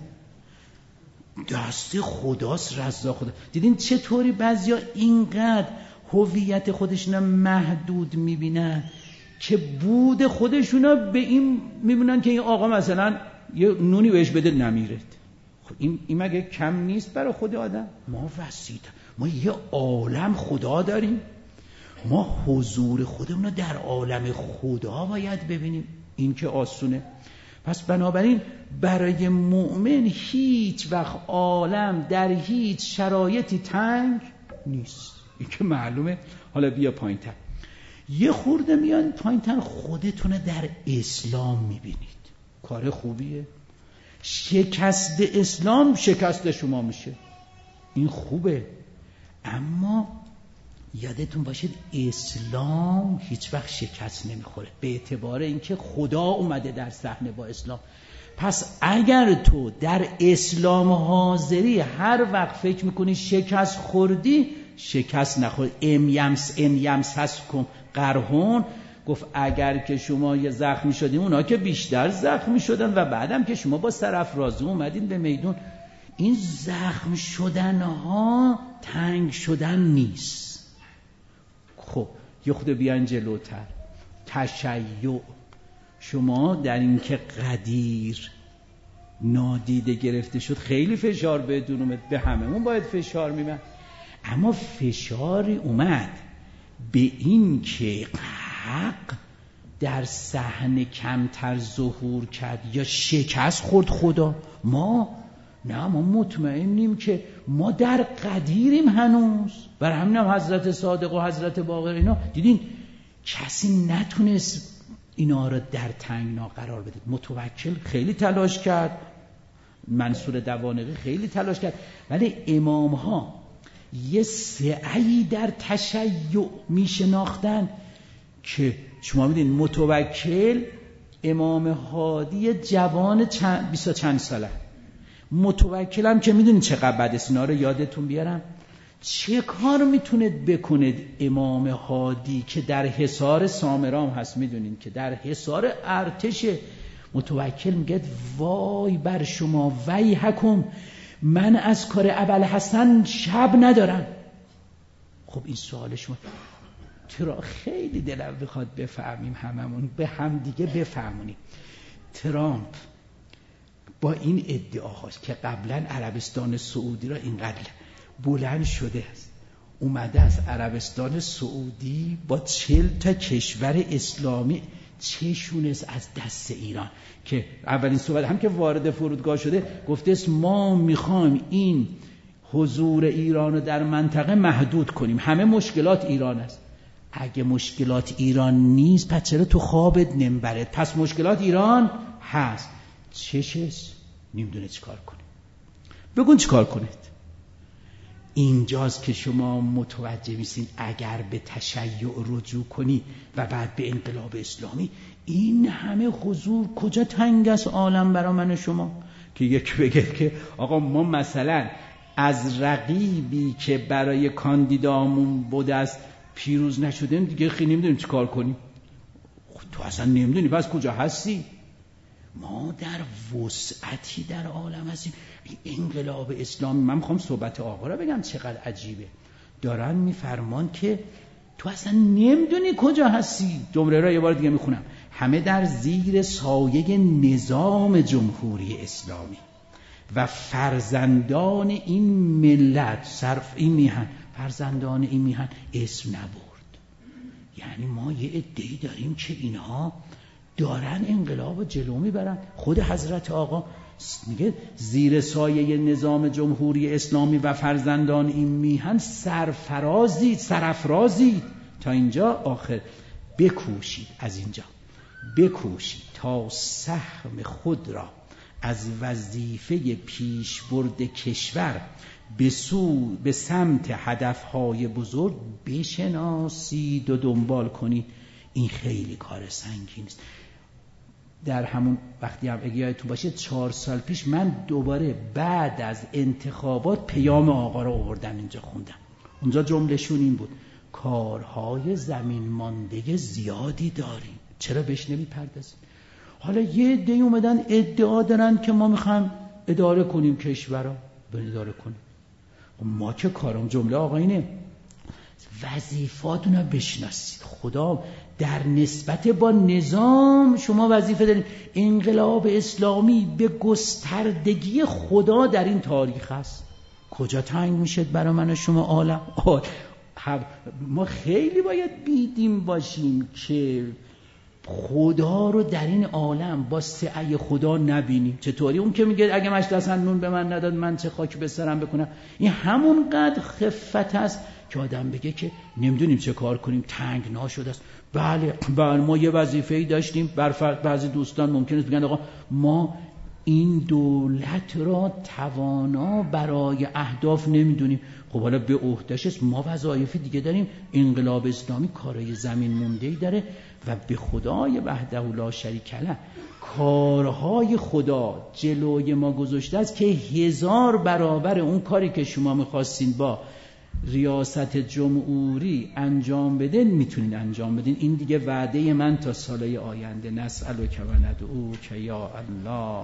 دست خداست، رزاق خدا. دیدین چطوری بعضیا اینقدر هویت خودشون محدود میبینن که بود خودشونا به این میبینن که این آقا مثلا یه نونی بهش بده نمیره. خب این, این مگه کم نیست برای خود آدم؟ ما وسیع، ما یه عالم خدا داریم، ما حضور خودمون رو در عالم خدا باید ببینیم. این که آسونه. پس بنابراین برای مؤمن هیچ وقت عالم در هیچ شرایطی تنگ نیست. این که معلومه. حالا بیا پایین تر، یه خورده میان پایین تر، خودتون در اسلام میبینید. کار خوبیه. شکست اسلام شکست شما میشه، این خوبه. اما یادتون باشید اسلام هیچ وقت شکست نمیخوره به اعتبار اینکه خدا اومده در صحنه با اسلام. پس اگر تو در اسلام حاضری هر وقت فکر میکنی شکست خوردی، شکست نخور. ام یمس ام یمس هستکم قرحون، گفت اگر که شما یه زخمی شدیم، اونا که بیشتر زخمی شدن و بعدم که شما با سرافرازی اومدین به میدون. این زخم شدن ها تنگ شدن نیست. خب یه خود بیان جلوتر. تشیع، شما در این که قدیر نادیده گرفته شد خیلی فشار بهتون اومد، به هممون باید فشار میمد، اما فشاری اومد به این که حق در صحنه کمتر ظهور کرد یا شکست خورد خدا. ما نه، ما مطمئنیم که ما در قدیریم هنوز. برای همین هم حضرت صادق و حضرت باقر اینا دیدین کسی نتونست اینا رو در تنگنا قرار بده. متوکل خیلی تلاش کرد، منصور دوانقی خیلی تلاش کرد، ولی امام ها یه سعی در تشیع می شناختن که شما میدین متوکل امام هادی جوان چند بیسا چند ساله، متوکلم که میدونید چقدر بد است. اینا رو یادتون بیارم. چه کار میتونید بکنید امام هادی که در حصار سامرام هست، میدونید که در حصار ارتش، متوکل میگه وای بر شما ویحکم، من از کار ابوالحسن شب ندارم. خب این سوال شما ترا خیلی دلم بخواد بفهمیم، هممون به هم دیگه بفهمونیم. ترامپ با این ادعاهاست که قبلا عربستان سعودی را اینقدر بلند شده است، اومده از عربستان سعودی با چل تا کشور اسلامی چشونست از دست ایران، که اولین صحبت هم که وارد فرودگاه شده گفته است ما میخوایم این حضور ایران رو در منطقه محدود کنیم، همه مشکلات ایران است. اگه مشکلات ایران نیست پس چرا تو خوابت نمیبرد؟ پس مشکلات ایران هست. چشش نمیدونه چی کار کنه. بگون چی کار کنید. اینجاست که شما متوجه میشین اگر به تشیع رجوع کنی و بعد به انقلاب اسلامی، این همه حضور کجا تنگ است عالم برا من و شما که یک بگه که آقا ما مثلا از رقیبی که برای کاندیدامون بوده است پیروز نشدیم دیگه خیلی نمیدونیم چی کار کنیم. تو اصلا نمیدونی پس کجا هستی. ما در وسعتی در عالم هستیم. انقلاب اسلامی، من میخوام صحبت آقا را بگم چقدر عجیبه، دارن میفرمان که تو اصلا نمیدونی کجا هستی. جمله را یه بار دیگه میخونم. همه در زیر سایه نظام جمهوری اسلامی و فرزندان این ملت، صرف این میهن، فرزندان این میهن اسم نبرد. یعنی ما یه عده‌ای داریم که اینها دارن انقلاب جلو میبرن. خود حضرت آقا میگه زیر سایه نظام جمهوری اسلامی و فرزندان این میهن سرفرازید سرافرازید تا اینجا آخر. بکوشید، از اینجا بکوشید تا سهم خود را از وظیفه پیشبرد کشور به سو به سمت هدفهای بزرگ بشناسید و دنبال کنید. این خیلی کار سنگینی است. در همون وقتی هم اگه یادتون باشه چهار سال پیش من دوباره بعد از انتخابات پیام آقا رو آوردم اینجا خوندم. اونجا جملهشون این بود: کارهای زمین مانده زیادی داریم، چرا بهش نمیپردازیم؟ حالا یه عده‌ای اومدن ادعا دارن که ما میخوایم اداره کنیم کشورا، بریم اداره کنیم. ما که کارم جمله آقا اینه: وظیفاتون رو بشناسید. خدا در نسبت با نظام شما وظیفه دارید. انقلاب اسلامی به گستردگی خدا در این تاریخ است. کجا تنگ میشد برای من و شما عالم؟ ما خیلی باید بیدیم باشیم که خدا رو در این عالم با سعی خدا نبینیم. چطوری؟ اون که میگه اگه مجلس نون به من نداد من چه خاک به سرم بکنم. این همون قدر خفت است که آدم بگه که نمیدونیم چه کار کنیم، تنگنا شده است. بله بله ما یه وظیفه‌ای داشتیم. بر فرض بعضی دوستان ممکنه بگن آقا ما این دولت را توانا برای اهداف نمیدونیم. خب حالا به عهده‌اش است، ما وظایف دیگه داریم. انقلاب اسلامی کارهای زمین مونده‌ای داره و به خدای وحده لا شریک له کارهای خدا جلوی ما گذاشته است که هزار برابر اون کاری که شما می‌خواستین با ریاست جمهوری انجام بدین میتونین انجام بدین. این دیگه وعده من تا سالهای آینده. نسألک و ندعوک یا الله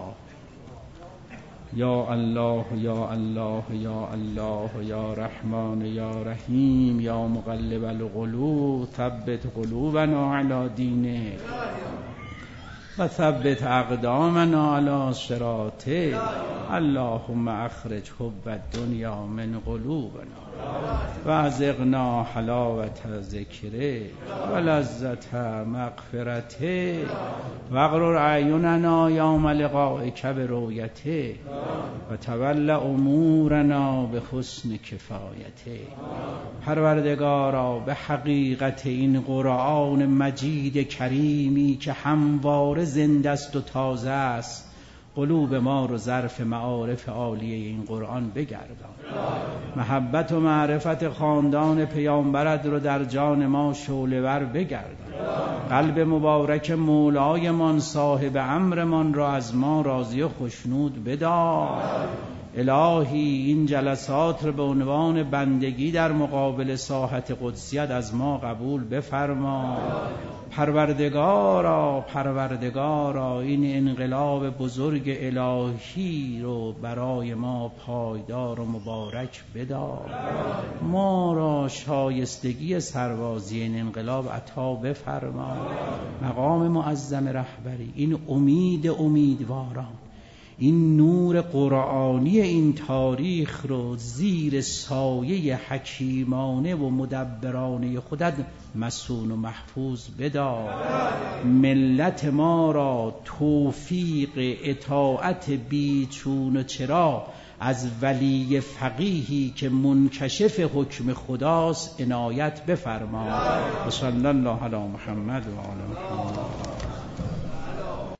یا الله یا الله یا الله یا رحمان یا رحیم یا مقلب القلوب ثبت قلوبنا علی دینک و ثبت اقدامنا علی صراطک. اللهم اخرج حب الدنیا من قلوبنا و ازغنا حلاوت ذکرک و لذت مغفرتک و اغرر اعیننا یوم لقائک برؤیتک و تول امورنا به حسن کفایتک. پروردگارا به حقیقت این قرآن مجید کریمی که همواره زنده است و تازه است قلوب ما رو ظرف معارف عالیه این قرآن بگردان. محبت و معرفت خاندان پیامبرت رو در جان ما شعله‌ور بگردان. قلب مبارک مولایمان صاحب امرمان را از ما راضی و خشنود بدار. الهی این جلسات رو به عنوان بندگی در مقابل ساحت قدسیت از ما قبول بفرما. پروردگارا پروردگارا این انقلاب بزرگ الهی رو برای ما پایدار و مبارک بدار. ما را شایستگی سربازی این انقلاب عطا بفرما. مقام معظم رهبری، این امید امیدواران، این نور قرآنی این تاریخ رو زیر سایه حکیمانه و مدبرانه خودت مصون و محفوظ بدار. ملت ما را توفیق اطاعت بیچون و چرا از ولی فقیهی که منکشف حکم خداست عنایت بفرما. صلی الله علی محمد و آل محمد.